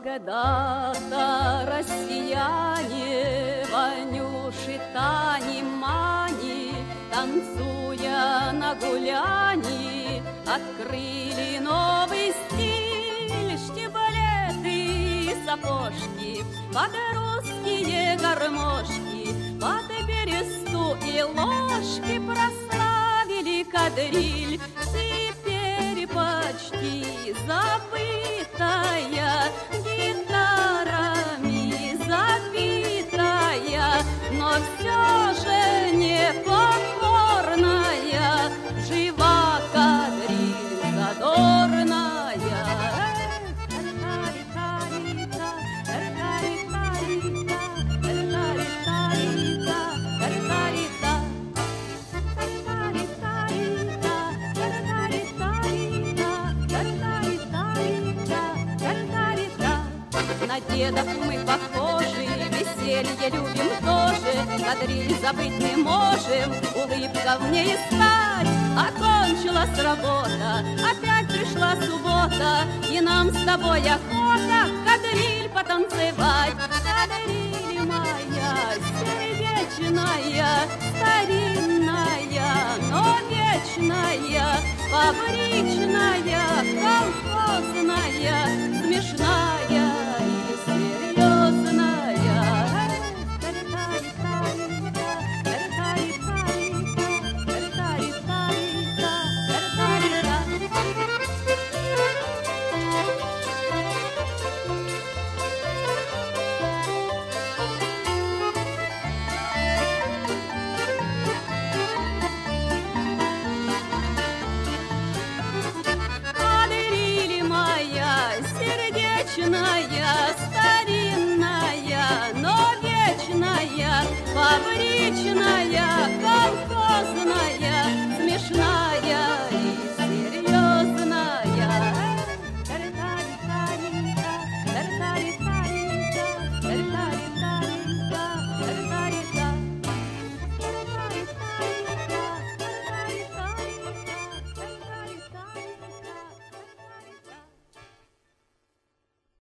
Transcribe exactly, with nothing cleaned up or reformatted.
Когда-то россияне, Ванюши, Тани, Мани, танцуя на гуляни, открыли новый стиль, штиблеты и сапожки, под русские гармошки, под бересту и ложки прославили кадриль. Теперь почти забытая, гитарами забитая, но все же непокорная, жива кадриль задорная. На дедов мы похожи, веселье любим тоже, кадриль забыть не можем, улыбка в ней искать. Окончилась работа, опять пришла суббота, и нам с тобой охота кадриль потанцевать. Кадриль моя сердечная, старинная, но вечная, фабричная, колхозная, смешная и серьезная. Сердечная, старинная, но вечная, фабричная, колхозная,